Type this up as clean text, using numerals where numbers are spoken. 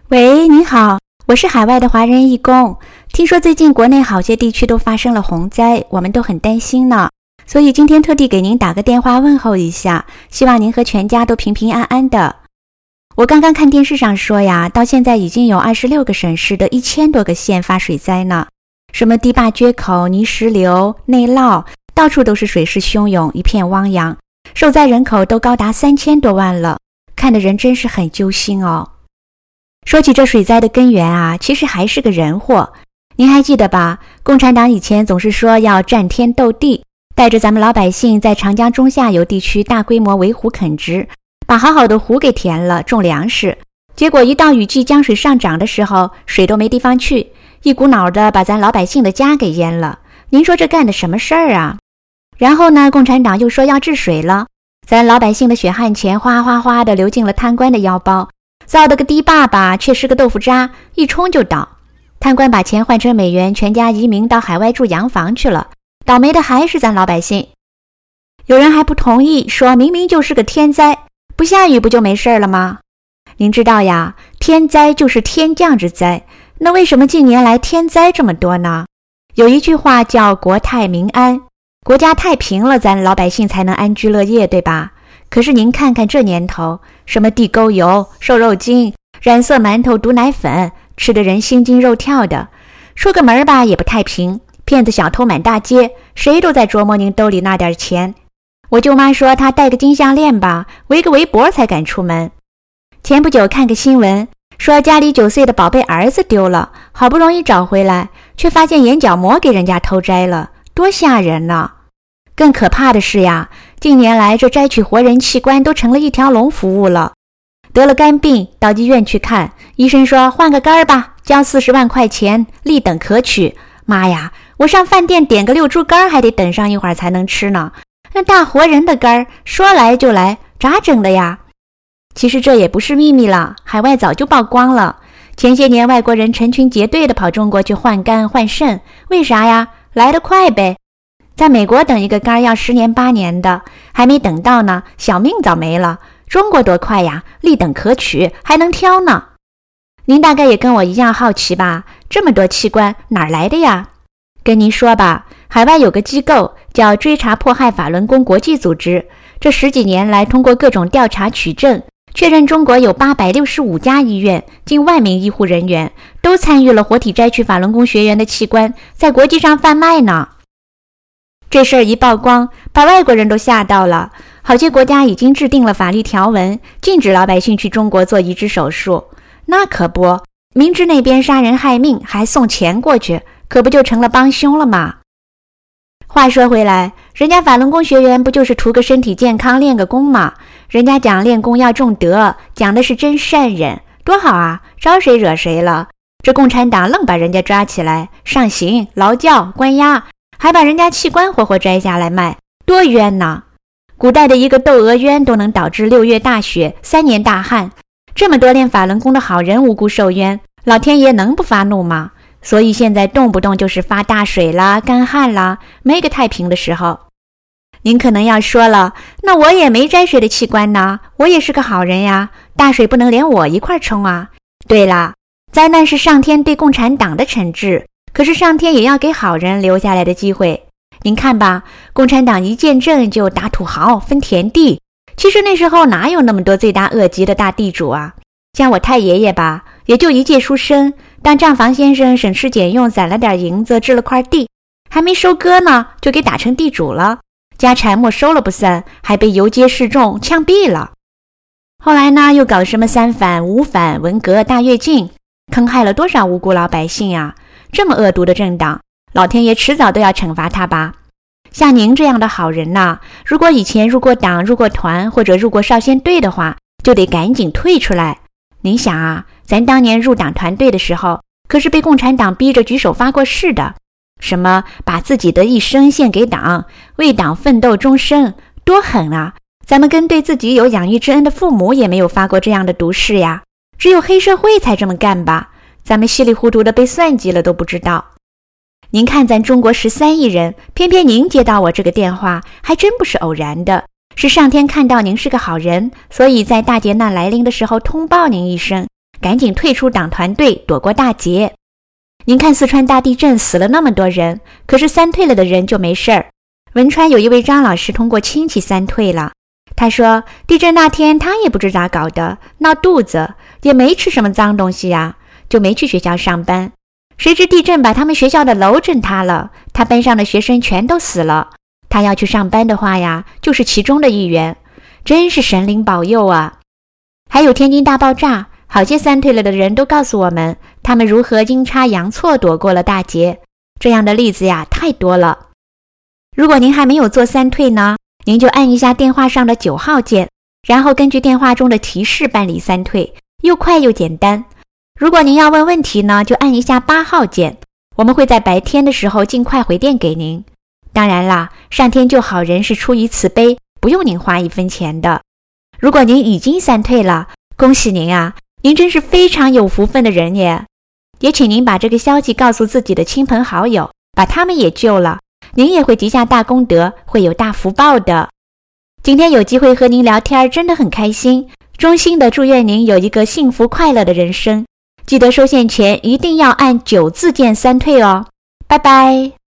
喂，您好，我是海外的华人义工。听说最近国内好些地区都发生了洪灾，我们都很担心呢，所以今天特地给您打个电话问候一下，希望您和全家都平平安安的。我刚刚看电视上说呀，到现在已经有26个省市的1000多个县发水灾呢，什么堤坝决口、泥石流、内涝，到处都是水势汹涌，一片汪洋，受灾人口都高达3000多万了，看得人真是很揪心哦。说起这水灾的根源啊，其实还是个人祸。您还记得吧？共产党以前总是说要战天斗地，带着咱们老百姓在长江中下游地区大规模围湖垦殖，把好好的湖给填了，种粮食。结果一到雨季江水上涨的时候，水都没地方去，一股脑的把咱老百姓的家给淹了。您说这干的什么事儿啊？然后呢，共产党又说要治水了，咱老百姓的血汗钱哗哗哗的流进了贪官的腰包，造的个堤坝吧，却是个豆腐渣，一冲就倒。贪官把钱换成美元，全家移民到海外住洋房去了，倒霉的还是咱老百姓。有人还不同意，说明明就是个天灾，不下雨不就没事了吗？您知道呀，天灾就是天降之灾，那为什么近年来天灾这么多呢？有一句话叫国泰民安，国家太平了，咱老百姓才能安居乐业，对吧？可是您看看这年头，什么地沟油、瘦肉精、染色馒头、毒奶粉，吃得人心惊肉跳的。说个门吧，也不太平，骗子小偷满大街，谁都在琢磨您兜里那点钱。我舅妈说她戴个金项链吧，围个围脖才敢出门。前不久看个新闻，说家里9岁的宝贝儿子丢了，好不容易找回来，却发现眼角膜给人家偷摘了，多吓人呢！更可怕的是呀，近年来这摘取活人器官都成了一条龙服务了。得了肝病到医院去看，医生说换个肝吧，交40万块钱，立等可取。妈呀，我上饭店点个6猪肝还得等上一会儿才能吃呢，那大活人的肝说来就来，咋整的呀？其实这也不是秘密了，海外早就曝光了。前些年外国人成群结队的跑中国去换肝换肾，为啥呀？来得快呗。在美国等一个肝要10年8年的，还没等到呢，小命早没了。中国多快呀，立等可取，还能挑呢。您大概也跟我一样好奇吧，这么多器官哪儿来的呀？跟您说吧，海外有个机构叫追查迫害法轮功国际组织，这10几年来通过各种调查取证，确认中国有865家医院，近1万名医护人员都参与了活体摘取法轮功学员的器官，在国际上贩卖呢。这事儿一曝光，把外国人都吓到了，好些国家已经制定了法律条文，禁止老百姓去中国做移植手术。那可不，明知那边杀人害命，还送钱过去，可不就成了帮凶了吗？话说回来，人家法轮功学员不就是图个身体健康，练个功吗？人家讲练功要重德，讲的是真善忍，多好啊，招谁惹谁了？这共产党愣把人家抓起来，上刑、劳教、关押，还把人家器官活活摘下来卖，多冤呐！古代的一个窦娥冤都能导致6月大雪、3年大旱，这么多练法轮功的好人无辜受冤，老天爷能不发怒吗？所以现在动不动就是发大水啦、干旱啦，没个太平的时候。您可能要说了，那我也没摘谁的器官呢，我也是个好人呀，大水不能连我一块冲啊。对啦，灾难是上天对共产党的惩治，可是上天也要给好人留下来的机会。您看吧，共产党一见政就打土豪分田地，其实那时候哪有那么多罪大恶极的大地主啊？像我太爷爷吧，也就一介书生，当账房先生省吃俭用攒了点银子，置了块地，还没收割呢，就给打成地主了，家产没收了不算，还被游街示众枪毙了。后来呢，又搞什么3反、5反、文革、大跃进，坑害了多少无辜老百姓啊！这么恶毒的政党，老天爷迟早都要惩罚他吧。像您这样的好人呐，如果以前入过党、入过团或者入过少先队的话，就得赶紧退出来。您想啊，咱当年入党团队的时候，可是被共产党逼着举手发过誓的，什么把自己的一生献给党，为党奋斗终生，多狠啊！咱们跟对自己有养育之恩的父母也没有发过这样的毒誓呀，只有黑社会才这么干吧，咱们稀里糊涂的被算计了都不知道。您看咱中国13亿人，偏偏您接到我这个电话，还真不是偶然的，是上天看到您是个好人，所以在大劫难来临的时候通报您一声， 赶紧退出党团队，躲过大劫。您看四川大地震死了那么多人，可是三退了的人就没事儿。汶川有一位张老师通过亲戚三退了，他说地震那天他也不知咋搞的，闹肚子，也没吃什么脏东西呀，就没去学校上班。谁知地震把他们学校的楼震塌了，他班上的学生全都死了。他要去上班的话呀，就是其中的一员，真是神灵保佑啊！还有天津大爆炸，好些三退了的人都告诉我们，他们如何阴差阳错躲过了大劫。这样的例子呀，太多了。如果您还没有做三退呢，您就按一下电话上的9号键，然后根据电话中的提示办理三退，又快又简单。如果您要问问题呢，就按一下8号键，我们会在白天的时候尽快回电给您。当然啦，上天救好人是出于慈悲，不用您花1分钱的。如果您已经三退了，恭喜您啊，您真是非常有福分的人耶！也请您把这个消息告诉自己的亲朋好友，把他们也救了，您也会积下大功德，会有大福报的。今天有机会和您聊天，真的很开心，衷心的祝愿您有一个幸福快乐的人生。记得收线前一定要按9字键三退哦，拜拜。